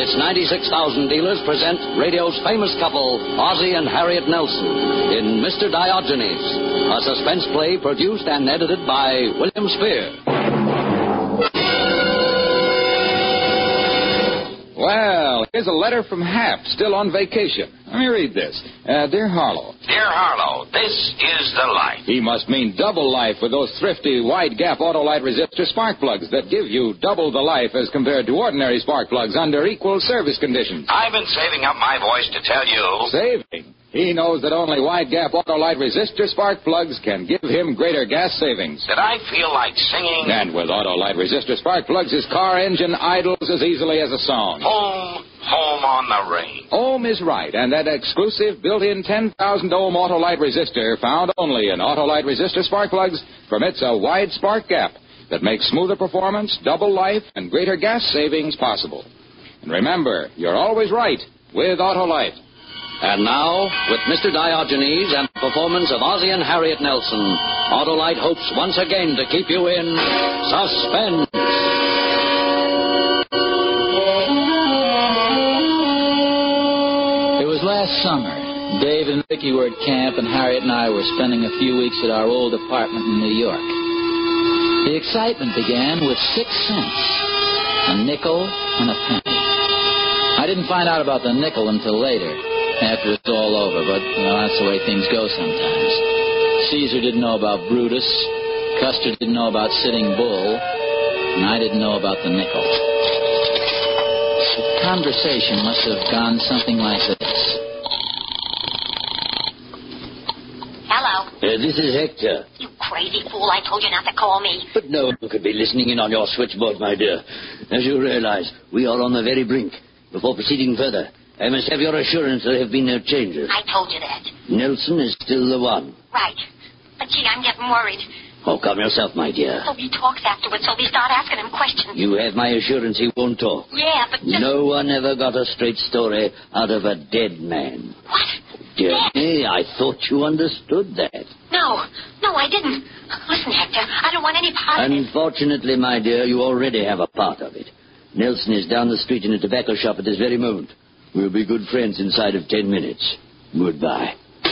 its 96,000 dealers present radio's famous couple, Ozzie and Harriet Nelson, in Mr. Diogenes, a suspense play produced and edited by William Spear. Well, here's a letter from Hap, still on vacation. Let me read this. Dear Harlow. Dear Harlow, this is the life. He must mean double life with those thrifty wide-gap Autolite resistor spark plugs that give you double the life as compared to ordinary spark plugs under equal service conditions. I've been saving up my voice to tell you. Saving? He knows that only wide-gap Autolite resistor spark plugs can give him greater gas savings. Did I feel like singing? And with Autolite resistor spark plugs, his car engine idles as easily as a song. Home on the range. Ohm is right, and that exclusive built-in 10,000 ohm Autolite resistor found only in Autolite resistor spark plugs permits a wide spark gap that makes smoother performance, double life, and greater gas savings possible. And remember, you're always right with Autolite. And now, with Mr. Diogenes and the performance of Ozzie and Harriet Nelson, Autolite hopes once again to keep you in suspense. It was last summer. Dave and Vicky were at camp, and Harriet and I were spending a few weeks at our old apartment in New York. The excitement began with 6 cents, a nickel and a penny. I didn't find out about the nickel until later, after it's all over, but that's the way things go sometimes. Caesar didn't know about Brutus, Custer didn't know about Sitting Bull, and I didn't know about the nickel. The conversation must have gone something like this. Hello. This is Hector. You crazy fool, I told you not to call me. But no one could be listening in on your switchboard, my dear. As you realize, we are on the very brink. Before proceeding further, I must have your assurance there have been no changes. I told you that. Nelson is still the one. Right. But, gee, I'm getting worried. Oh, calm yourself, my dear. So he talks afterwards, so they start asking him questions. You have my assurance he won't talk. Yeah, but just... No one ever got a straight story out of a dead man. What? Dear me, I thought you understood that. No, I didn't. Listen, Hector, I don't want any part of it. Unfortunately, my dear, you already have a part of it. Nelson is down the street in a tobacco shop at this very moment. We'll be good friends inside of 10 minutes. Goodbye.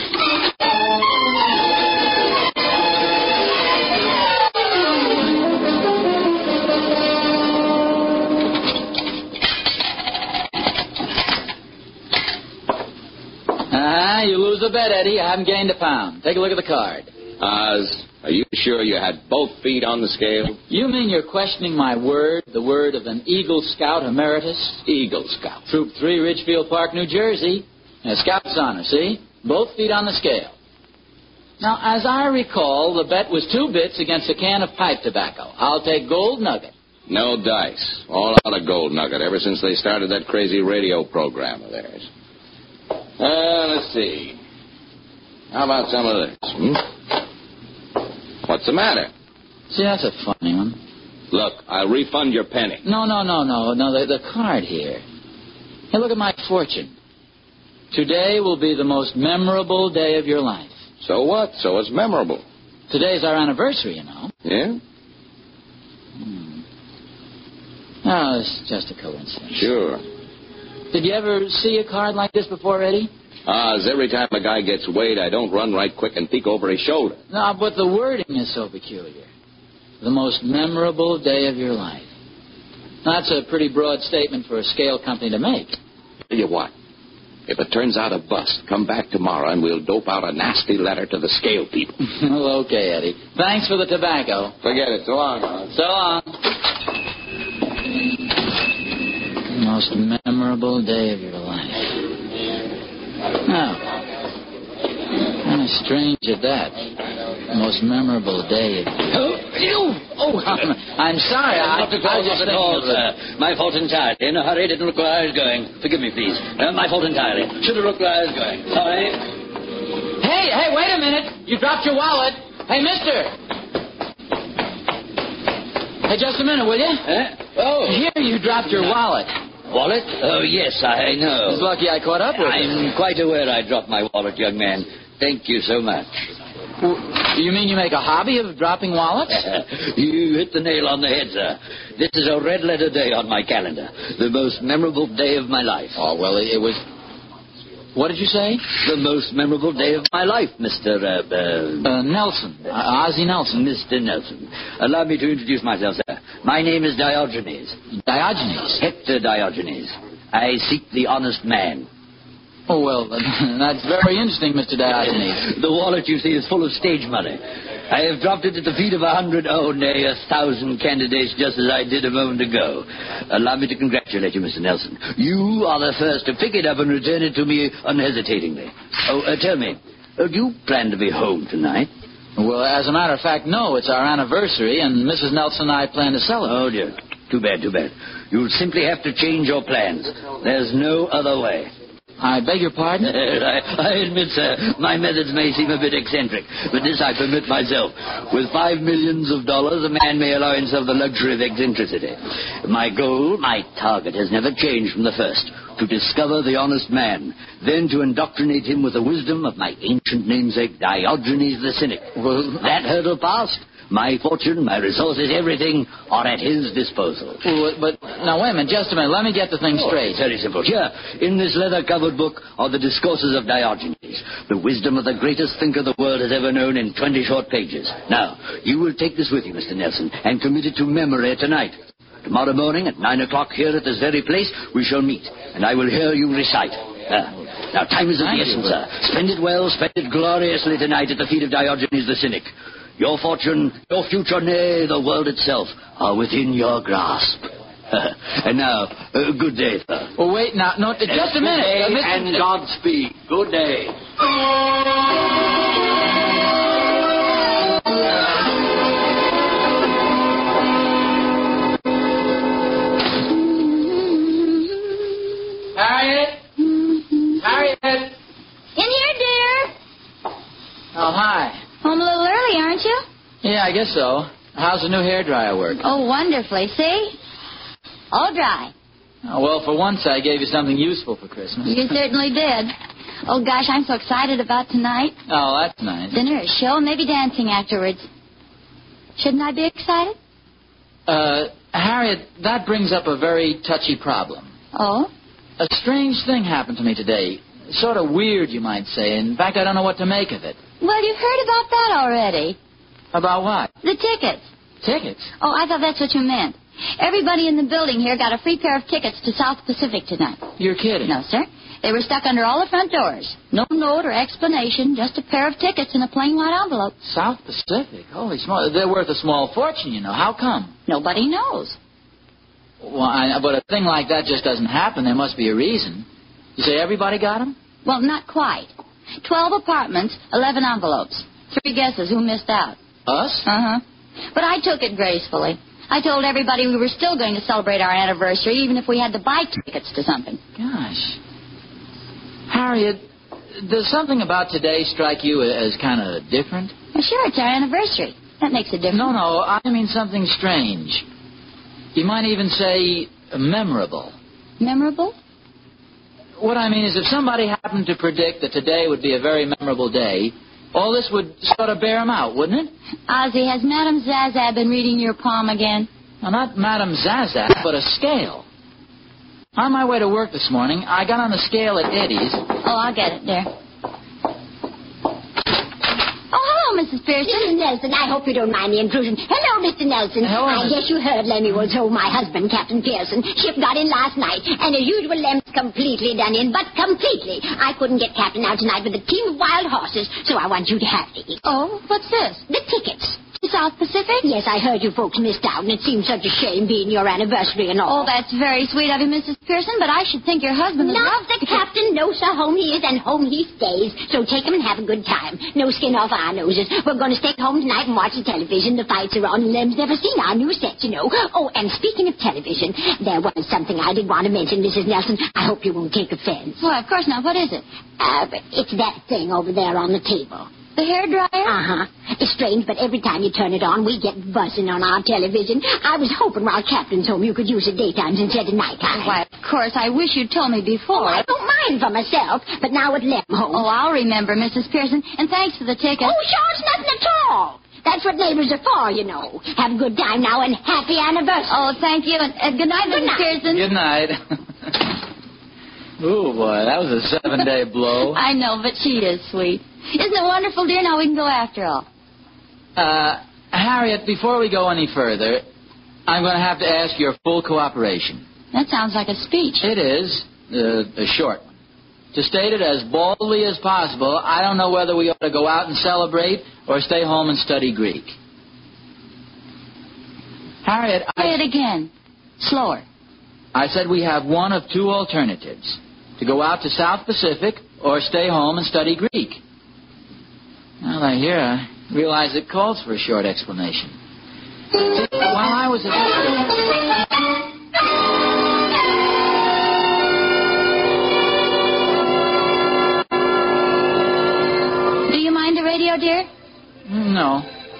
You lose a bet, Eddie. I haven't gained a pound. Take a look at the card. Oz, are you sure you had both feet on the scale? You mean you're questioning my word, the word of an Eagle Scout emeritus? Eagle Scout. Troop 3, Ridgefield Park, New Jersey. A Scout's honor, see? Both feet on the scale. Now, as I recall, the bet was 2 bits against a can of pipe tobacco. I'll take Gold Nugget. No dice. All out of Gold Nugget ever since they started that crazy radio program of theirs. Let's see. How about some of this? What's the matter? See, that's a funny one. Look, I'll refund your penny. No, the card here. Hey, look at my fortune. Today will be the most memorable day of your life. So what? So it's memorable. Today's our anniversary, you know. Yeah? Oh, it's just a coincidence. Sure. Did you ever see a card like this before, Eddie? Oz, every time a guy gets weighed, I don't run right quick and peek over his shoulder. No, but the wording is so peculiar. The most memorable day of your life. That's a pretty broad statement for a scale company to make. Tell you what, if it turns out a bust, come back tomorrow and we'll dope out a nasty letter to the scale people. Well, okay, Eddie. Thanks for the tobacco. Forget it. So long, Oz. So long. The most memorable day of your life. Oh. Kind of strange at that. The most memorable day of your life. I'm sorry. Not at all, sir. My fault entirely. In a hurry, didn't look where I was going. Forgive me, please. My fault entirely. Should have looked where I was going. Sorry. Hey, wait a minute. You dropped your wallet. Hey, mister. Hey, just a minute, will you? Oh. Here, you dropped your wallet. Wallet? Oh, yes, I know. It's lucky I caught up with you. I'm quite aware I dropped my wallet, young man. Thank you so much. You mean you make a hobby of dropping wallets? You hit the nail on the head, sir. This is a red-letter day on my calendar. The most memorable day of my life. Oh, well, it was... What did you say? The most memorable day of my life, Mr. Nelson. Ozzie Nelson. Mr. Nelson. Allow me to introduce myself, sir. My name is Diogenes. Diogenes? Hector Diogenes. I seek the honest man. Oh, well, that's very interesting, Mr. Diogenes. The wallet, you see, is full of stage money. I have dropped it at the feet of 100, nay, 1,000 candidates, just as I did a moment ago. Allow me to congratulate you, Mr. Nelson. You are the first to pick it up and return it to me unhesitatingly. Oh, tell me, do you plan to be home tonight? Well, as a matter of fact, no. It's our anniversary, and Mrs. Nelson and I plan to celebrate. Oh, dear. Too bad, too bad. You'll simply have to change your plans. There's no other way. I beg your pardon? I admit, sir, my methods may seem a bit eccentric, but this I permit myself. With $5 million, a man may allow himself the luxury of eccentricity. My goal, my target, has never changed from the first. To discover the honest man, then to indoctrinate him with the wisdom of my ancient namesake, Diogenes the Cynic. Well, that hurdle passed. My fortune, my resources, everything are at his disposal. Well, but, now, wait a minute, just a minute. Let me get the thing straight. Very simple. Here, in this leather-covered book, are the discourses of Diogenes, the wisdom of the greatest thinker the world has ever known in 20 short pages. Now, you will take this with you, Mr. Nelson, and commit it to memory tonight. Tomorrow morning at 9 o'clock here at this very place, we shall meet, and I will hear you recite. Now, time is of the essence, sir. Spend it well, spend it gloriously tonight at the feet of Diogenes the Cynic. Your fortune, your future, nay, the world itself, are within your grasp. And now, good day, sir. Well, wait, now, no, just a minute. Good day and Godspeed. Good day. Harriet? Harriet? In here, dear. Oh, hi. Home a little early, aren't you? Yeah, I guess so. How's the new hairdryer work? Oh, wonderfully. See? All dry. Oh, well, for once I gave you something useful for Christmas. You certainly did. Oh, gosh, I'm so excited about tonight. Oh, that's nice. Dinner, a show, maybe dancing afterwards. Shouldn't I be excited? Harriet, that brings up a very touchy problem. Oh? A strange thing happened to me today. Sort of weird, you might say. In fact, I don't know what to make of it. Well, you've heard about that already. About what? The tickets. Tickets? Oh, I thought that's what you meant. Everybody in the building here got a free pair of tickets to South Pacific tonight. You're kidding. No, sir. They were stuck under all the front doors. No note or explanation, just a pair of tickets in a plain white envelope. South Pacific? Holy small. They're worth a small fortune, you know. How come? Nobody knows. Well, but a thing like that just doesn't happen. There must be a reason. You say everybody got them? Well, not quite. 12 apartments, 11 envelopes. 3 guesses who missed out. Us? Uh-huh. But I took it gracefully. I told everybody we were still going to celebrate our anniversary, even if we had to buy tickets to something. Gosh. Harriet, does something about today strike you as kind of different? Well, sure, it's our anniversary. That makes a difference. No, I mean something strange. You might even say memorable. Memorable? What I mean is if somebody happened to predict that today would be a very memorable day, all this would sort of bear them out, wouldn't it? Ozzie, has Madame Zaza been reading your palm again? Well, not Madame Zaza, but a scale. On my way to work this morning, I got on the scale at Eddie's. Oh, I'll get it, dear. Oh, hello, Mrs. Pearson. Mrs. Nelson, I hope you don't mind the intrusion. Hello, Mr. Nelson. Hello, I guess you heard Lemuel told my husband, Captain Pearson. Ship got in last night, and as usual, Lem's completely done in, but completely. I couldn't get Captain out tonight with a team of wild horses, so I want you to have these. Oh, what's this? The tickets. To South Pacific? Yes, I heard you folks missed out, and it seems such a shame being your anniversary and all. Oh, that's very sweet of you, Mrs. Pearson, but I should think your husband would love Not the captain. No, sir. Home he is, and home he stays. So take him and have a good time. No skin off our noses. We're going to stay home tonight and watch the television. The fights are on. Lem's never seen our new sets, you know. Oh, and speaking of television, there was something I did want to mention, Mrs. Nelson. I hope you won't take offense. Why, of course not. What is it? It's that thing over there on the table. The hairdryer? Uh-huh. It's strange, but every time you turn it on, we get buzzing on our television. I was hoping while Captain's home you could use it daytimes instead of nighttime. Why, of course, I wish you'd told me before. I don't mind for myself, but now with Lem home. Oh, I'll remember, Mrs. Pearson, and thanks for the ticket. Oh, sure, it's nothing at all. all. That's what neighbors are for, you know. Have a good time now and happy anniversary. Oh, thank you. And good night, Mrs. Pearson. Good night. Ooh, boy, that was a 7-day blow. I know, but she is sweet. Isn't it wonderful, dear? Now we can go after all. Harriet, before we go any further, I'm going to have to ask your full cooperation. That sounds like a speech. It is. A short one. To state it as boldly as possible, I don't know whether we ought to go out and celebrate or stay home and study Greek. Harriet, Say it again. Slower. I said we have one of two alternatives. To go out to South Pacific or stay home and study Greek. Well, I realize it calls for a short explanation. While I was at... Do you mind the radio, dear? No.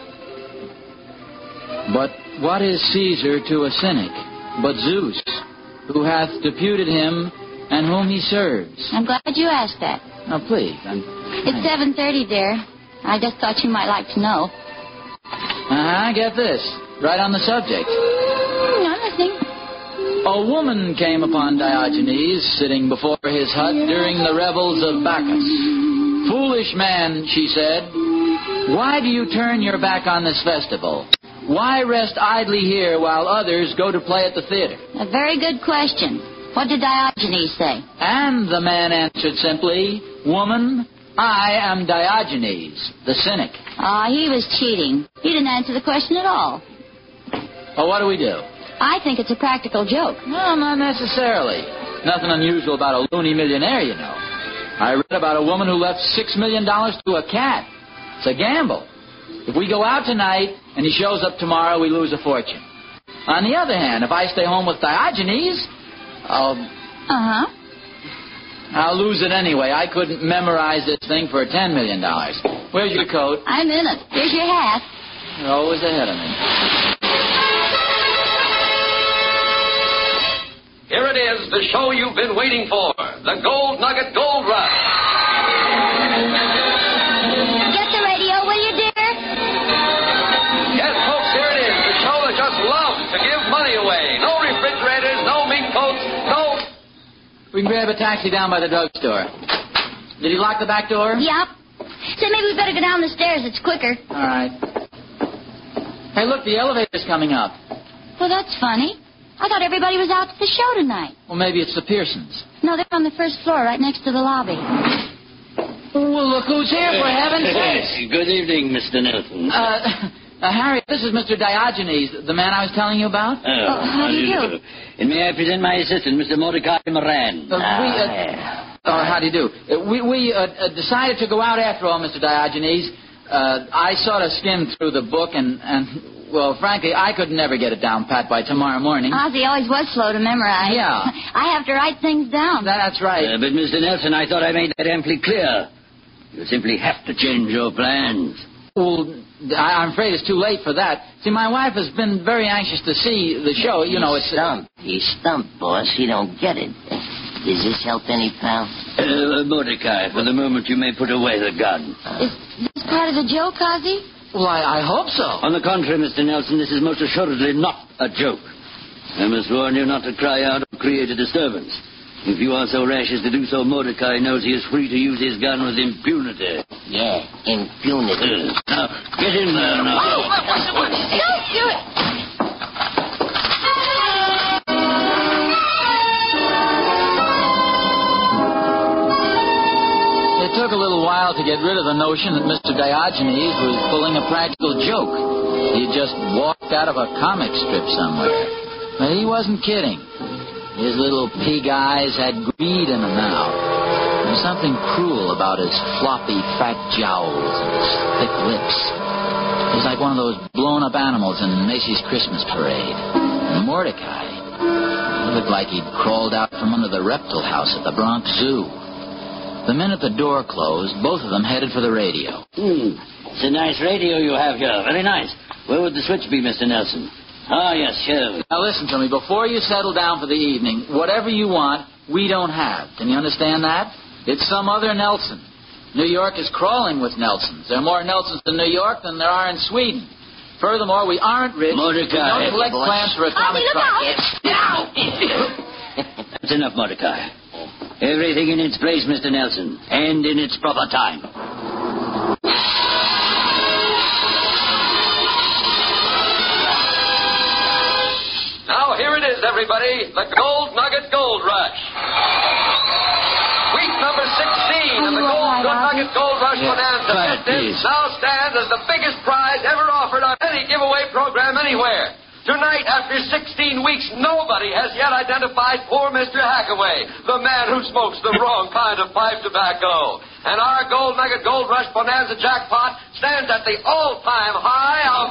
But what is Caesar to a cynic but Zeus, who hath deputed him and whom he serves? I'm glad you asked that. Now, please. It's 7:30, dear. I just thought you might like to know. Get this. Right on the subject. I'm listening. A woman came upon Diogenes sitting before his hut during the revels of Bacchus. Foolish man, she said, why do you turn your back on this festival? Why rest idly here while others go to play at the theater? A very good question. What did Diogenes say? And the man answered simply, Woman, I am Diogenes, the cynic. He was cheating. He didn't answer the question at all. Well, what do we do? I think it's a practical joke. No, not necessarily. Nothing unusual about a loony millionaire, you know. I read about a woman who left $6 million to a cat. It's a gamble. If we go out tonight and he shows up tomorrow, we lose a fortune. On the other hand, if I stay home with Diogenes, I'll lose it anyway. I couldn't memorize this thing for $10 million. Where's your coat? I'm in it. Here's your hat. You're always ahead of me. Here it is, the show you've been waiting for, the Gold Nugget Gold Rush. Get the radio, will you, dear? Yes, folks, here it is, the show that just loves to give money away. No refrigerators, no meat coats, no... We can grab a taxi down by the drugstore. Did he lock the back door? Yep. Say, maybe we better go down the stairs. It's quicker. All right. Hey, look, the elevator's coming up. Well, that's funny. I thought everybody was out at the show tonight. Well, maybe it's the Pearsons. No, they're on the first floor, right next to the lobby. Well, look who's here, for heaven's sake. Good evening, Mr. Nelson. Harriet, this is Mr. Diogenes, the man I was telling you about. How do you do? And may I present my assistant, Mr. Mordecai Moran. How do you do? We decided to go out after all, Mr. Diogenes. I sort of skimmed through the book and, well, frankly, I could never get it down pat by tomorrow morning. Ozzy always was slow to memorize. Yeah. I have to write things down. That's right. But, Mr. Nelson, I thought I made that amply clear. You simply have to change your plans. Well, I'm afraid it's too late for that. See, my wife has been very anxious to see the show. You know, it's... He's stumped, boss. He don't get it. Does this help any, pal? Mordecai, for the moment you may put away the gun. Is this part of the joke, Ozzy? Well, I hope so. On the contrary, Mr. Nelson, this is most assuredly not a joke. I must warn you not to cry out or create a disturbance. If you are so rash as to do so, Mordecai knows he is free to use his gun with impunity. Yeah, impunity. Now, get in there now. Don't do it. It took a little while to get rid of the notion that Mr. Diogenes was pulling a practical joke. He had just walked out of a comic strip somewhere. But he wasn't kidding. His little pig eyes had greed in them now. There was something cruel about his floppy, fat jowls and his thick lips. He was like one of those blown-up animals in Macy's Christmas parade. And Mordecai, he looked like he'd crawled out from under the reptile house at the Bronx Zoo. The minute the door closed, both of them headed for the radio. It's a nice radio you have here. Very nice. Where would the switch be, Mr. Nelson? Yes, sure. Now listen to me. Before you settle down for the evening, whatever you want, we don't have. Can you understand that? It's some other Nelson. New York is crawling with Nelsons. There are more Nelsons in New York than there are in Sweden. Furthermore, we aren't rich. Mordecai. We don't collect plans for atomic That's enough, Mordecai. Everything in its place, Mr. Nelson, and in its proper time. Now, here it is, everybody. The Gold Nugget Gold Rush. Week number 16 of the Gold Nugget Gold Rush Bonanza. This now stands as the biggest prize ever offered on any giveaway program anywhere. Tonight, after 16 weeks, nobody has yet identified poor Mr. Hackaway, the man who smokes the wrong kind of pipe tobacco. And our Gold Nugget Gold Rush Bonanza jackpot stands at the all-time high of...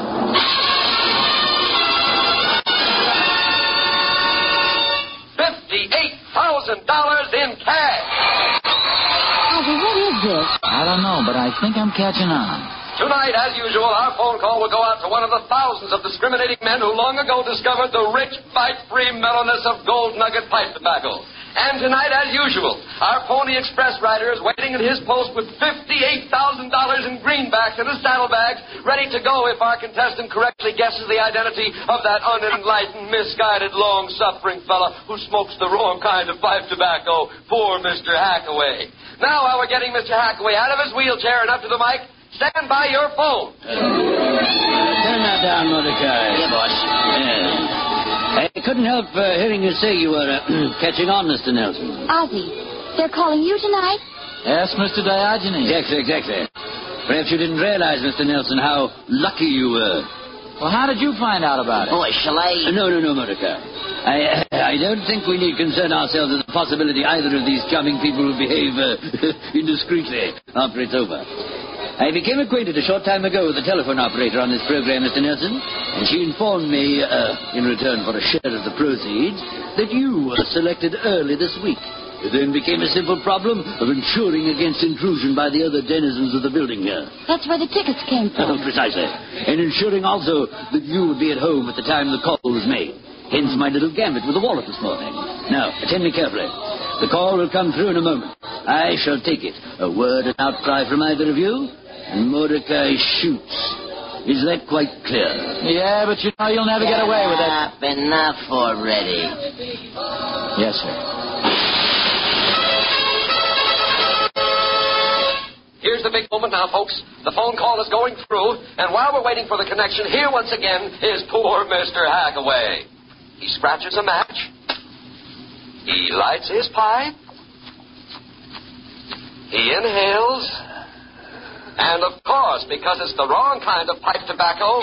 $58,000 in cash. Ozzy, what is this? I don't know, but I think I'm catching on. Tonight, as usual, our phone call will go out to one of the thousands of discriminating men who long ago discovered the rich, bite-free mellowness of Gold Nugget pipe tobacco. And tonight, as usual, our Pony Express rider is waiting at his post with $58,000 in greenbacks in his saddlebags, ready to go if our contestant correctly guesses the identity of that unenlightened, misguided, long-suffering fella who smokes the wrong kind of pipe tobacco, poor Mr. Hackaway. Now, while we're getting Mr. Hackaway out of his wheelchair and up to the mic, stand by your phone. Turn that down, Mordecai. Yeah, boss. I couldn't help hearing you say you were catching on, Mr. Nelson. Ozzy, they're calling you tonight? Yes, Mr. Diogenes. Exactly. Perhaps you didn't realize, Mr. Nelson, how lucky you were. Well, how did you find out about it? Boy, shall I... No, Mordecai. I don't think we need concern ourselves with the possibility either of these charming people will behave indiscreetly after it's over. I became acquainted a short time ago with the telephone operator on this program, Mr. Nelson, and she informed me, in return for a share of the proceeds, that you were selected early this week. It then became a simple problem of ensuring against intrusion by the other denizens of the building here. That's where the tickets came from. Precisely. And ensuring also that you would be at home at the time the call was made. Hence my little gambit with the wallet this morning. Now, attend me carefully. The call will come through in a moment. I shall take it. A word and outcry from either of you, and Mordecai shoots. Is that quite clear? Yeah, but you know you'll never get away with it. Enough already. Yes, sir. Here's the big moment now, folks. The phone call is going through, and while we're waiting for the connection, here once again is poor Mr. Hackaway. He scratches a match. He lights his pipe. He inhales. And, of course, because it's the wrong kind of pipe tobacco,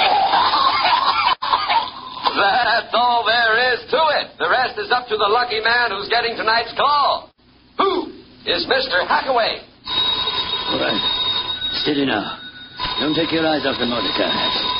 that's all there is to it. The rest is up to the lucky man who's getting tonight's call. Who is Mr. Hackaway? All right. Steady now. Don't take your eyes off the Mordecai.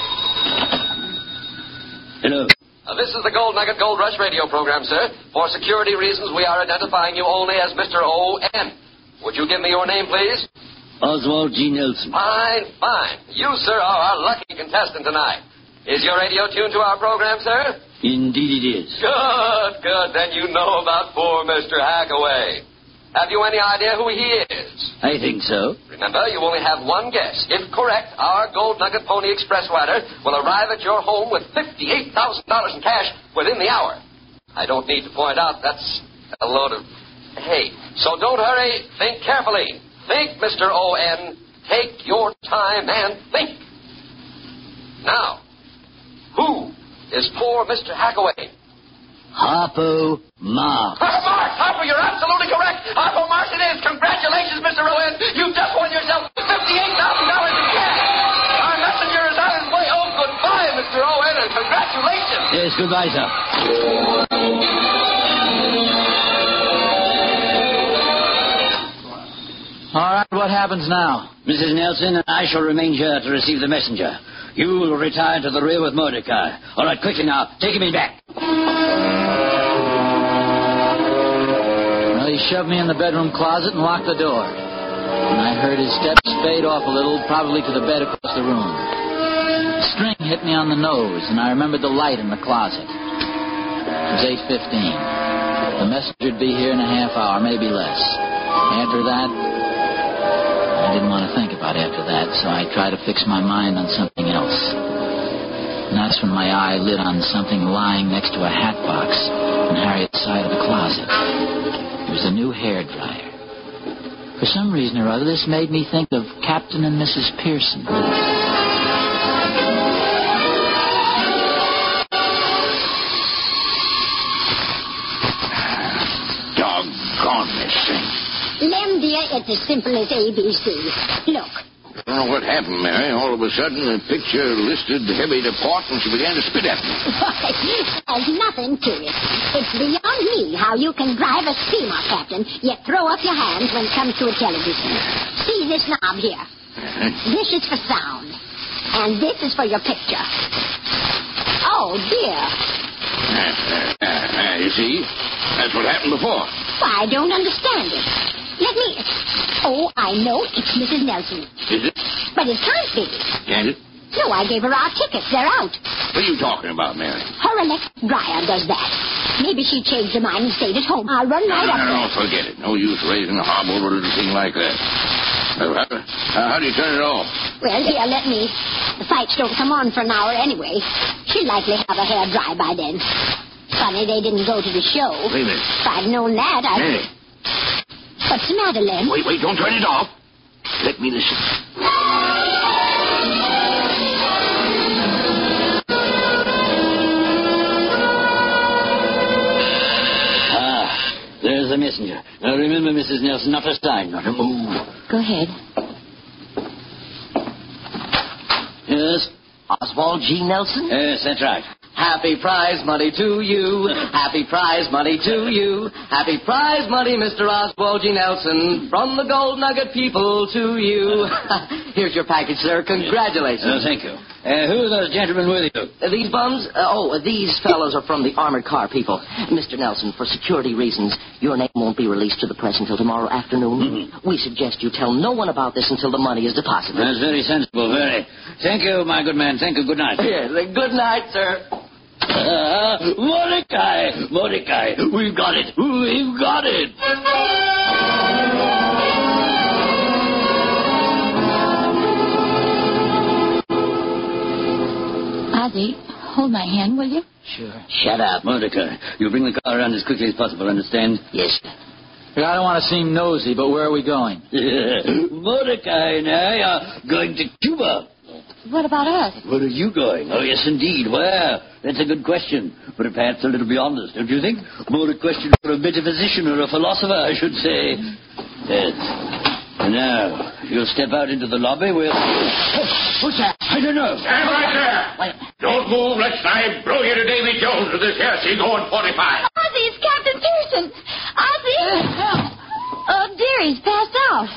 Hello. This is the Gold Nugget Gold Rush radio program, sir. For security reasons, we are identifying you only as Mr. O.N. Would you give me your name, please? Oswald G. Nelson. Fine. You, sir, are our lucky contestant tonight. Is your radio tuned to our program, sir? Indeed it is. Good. Then you know about poor Mr. Hackaway. Have you any idea who he is? I think so. Remember, you only have one guess. If correct, our Gold Nugget Pony Express rider will arrive at your home with $58,000 in cash within the hour. I don't need to point out that's a load of hay. So don't hurry. Think carefully. Think, Mr. O.N. Take your time and think. Now, who is poor Mr. Hackaway? Harpo Marx. Harpo, you're absolutely correct. Harpo Marx it is. Congratulations, Mr. Owen. You just won yourself $58,000 in cash. Our messenger is on his way. Oh, goodbye, Mr. Owen, and congratulations. Yes, goodbye, sir. All right, what happens now? Mrs. Nelson and I shall remain here to receive the messenger. You will retire to the rear with Mordecai. All right, quickly now. Take him in back. Well, he shoved me in the bedroom closet and locked the door. And I heard his steps fade off a little, probably to the bed across the room. A string hit me on the nose, and I remembered the light in the closet. It was 8:15. The messenger'd be here in a half hour, maybe less. After that, I didn't want to think about after that, so I tried to fix my mind on something else. And that's when my eye lit on something lying next to a hat box on Harriet's side of the closet. It was a new hairdryer. For some reason or other, this made me think of Captain and Mrs. Pearson. Doggone this thing. Lem, dear, it's as simple as ABC. Look. I don't know what happened, Mary. All of a sudden, the picture listed heavy to port, and she began to spit at me. Why, there's nothing to it. It's beyond me how you can drive a steamer, Captain, yet throw up your hands when it comes to a television. See this knob here? This is for sound. And this is for your picture. Oh, dear. You see? That's what happened before. Why, I don't understand it. Let me... Oh, I know. It's Mrs. Nelson. Is it? But it can't be. Can't it? No, I gave her our tickets. They're out. What are you talking about, Mary? Her electric dryer does that. Maybe she changed her mind and stayed at home. I'll run right up No, there. forget it. No use raising a hobble over a little thing like that. How do you turn it off? Well, here, let me. The fights don't come on for an hour anyway. She'll likely have her hair dry by then. Funny they didn't go to the show. Wait a minute. If I'd known that, I'd... Mary. What's the matter, Lem? Wait, don't turn it off. Let me listen. There's the messenger. Now remember, Mrs. Nelson, not a sign, not a move. Go ahead. Yes? Oswald G. Nelson? Yes, that's right. Happy prize money to you. Happy prize money to you. Happy prize money, Mr. Oswald G. Nelson. From the Gold Nugget people to you. Here's your package, sir. Congratulations. Thank you. Who are those gentlemen with you? These bums? These fellows are from the armored car people. Mr. Nelson, for security reasons, your name won't be released to the press until tomorrow afternoon. We suggest you tell no one about this until the money is deposited. That's very sensible, very. Thank you, my good man. Thank you. Good night. Yes, good night, sir. Mordecai, we've got it. We've got it. Ozzy, hold my hand, will you? Sure. Shut up, Mordecai. You bring the car around as quickly as possible, understand? Yes, sir. I don't want to seem nosy, but where are we going? Mordecai and I are going to Cuba. What about us? Where are you going? Oh, yes, indeed. Where? That's a good question, but perhaps a little beyond us, don't you think? More a question for a metaphysician or a philosopher, I should say. Yes. Now, you'll step out into the lobby. We'll... What's that? I don't know. Stand right there. Wait. Don't move, lest I blow you to Davy Jones with this hair going 45. Ozzy, it's Captain Pearson. Ozzy! Oh, dear, he's passed out.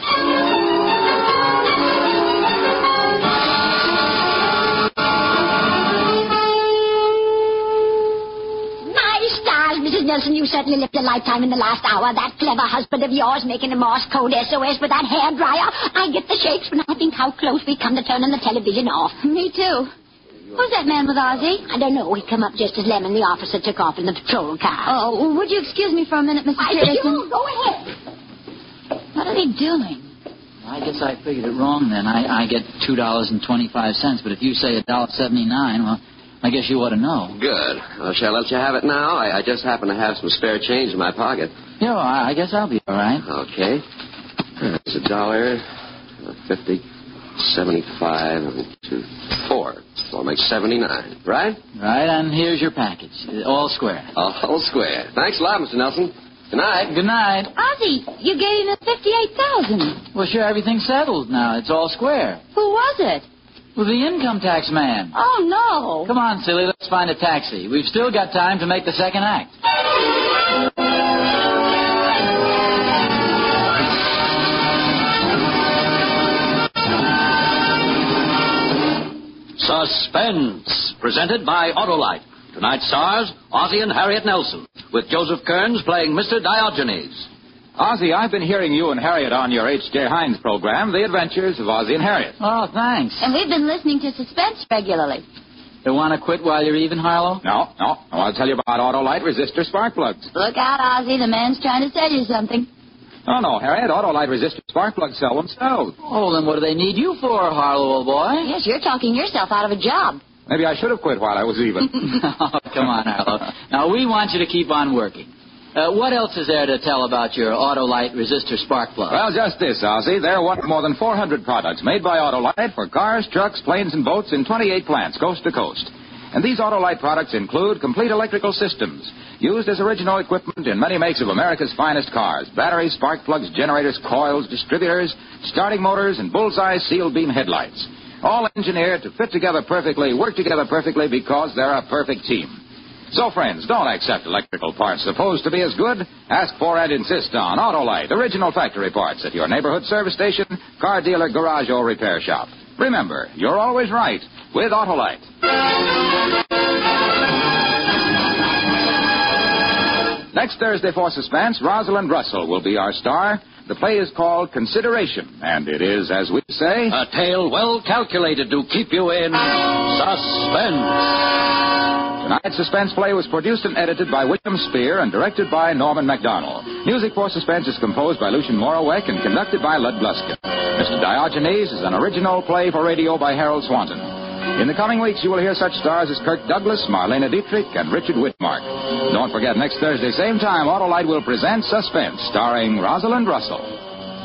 Mrs. Nelson, you certainly lived a lifetime in the last hour. That clever husband of yours making a Morse code SOS with that hairdryer. I get the shakes when I think how close we come to turning the television off. Me too. Who's that man with Ozzy? I don't know. He come up just as Lem and the officer took off in the patrol car. Oh, would you excuse me for a minute, Mrs. Pearson? Sure, go ahead. What are they doing? I guess I figured it wrong then. I get $2.25, but if you say $1.79, well, I guess you ought to know. Good. Well, shall I let you have it now? I just happen to have some spare change in my pocket. Yeah, well, I guess I'll be all right. Okay. It's $1, 50, 75, and 2, 4. So I'll make 79, right? Right, and here's your package. All square. All square. Thanks a lot, Mr. Nelson. Good night. Good night. Ozzy, you gave him $58,000. Well, sure, everything's settled now. It's all square. Who was it? Well, the income tax man. Oh, no. Come on, silly, let's find a taxi. We've still got time to make the second act. Suspense, presented by Autolite. Tonight's stars, Ozzy and Harriet Nelson, with Joseph Kearns playing Mr. Diogenes. Ozzy, I've been hearing you and Harriet on your H.J. Hines program, The Adventures of Ozzy and Harriet. Oh, thanks. And we've been listening to Suspense regularly. You want to quit while you're even, Harlow? No. I'll tell you about Autolite resistor spark plugs. Look out, Ozzy. The man's trying to sell you something. Oh, no, Harriet. Autolite resistor spark plugs sell themselves. Oh, then what do they need you for, Harlow, old boy? Yes, you're talking yourself out of a job. Maybe I should have quit while I was even. Oh, come on, Harlow. Now, we want you to keep on working. What else is there to tell about your Autolite resistor spark plug? Well, just this, Ozzie. There are more than 400 products made by Autolite for cars, trucks, planes, and boats in 28 plants, coast to coast. And these Autolite products include complete electrical systems, used as original equipment in many makes of America's finest cars. Batteries, spark plugs, generators, coils, distributors, starting motors, and bullseye sealed beam headlights. All engineered to fit together perfectly, work together perfectly because they're a perfect team. So, friends, don't accept electrical parts supposed to be as good. Ask for and insist on Autolite, original factory parts at your neighborhood service station, car dealer, garage, or repair shop. Remember, you're always right with Autolite. Next Thursday for Suspense, Rosalind Russell will be our star. The play is called Consideration, and it is, as we say, a tale well calculated to keep you in suspense. Tonight's suspense play was produced and edited by William Spear and directed by Norman MacDonald. Music for Suspense is composed by Lucien Morawek and conducted by Lud Gluskin. Mr. Diogenes is an original play for radio by Harold Swanton. In the coming weeks, you will hear such stars as Kirk Douglas, Marlene Dietrich, and Richard Whitmark. Don't forget, next Thursday, same time, Autolite will present Suspense, starring Rosalind Russell.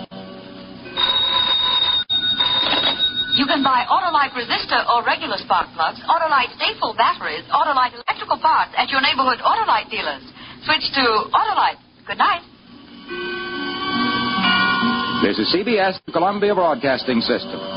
You can buy Autolite resistor or regular spark plugs, Autolite Stateful batteries, Autolite electrical parts at your neighborhood Autolite dealers. Switch to Autolite. Good night. This is CBS, Columbia Broadcasting System.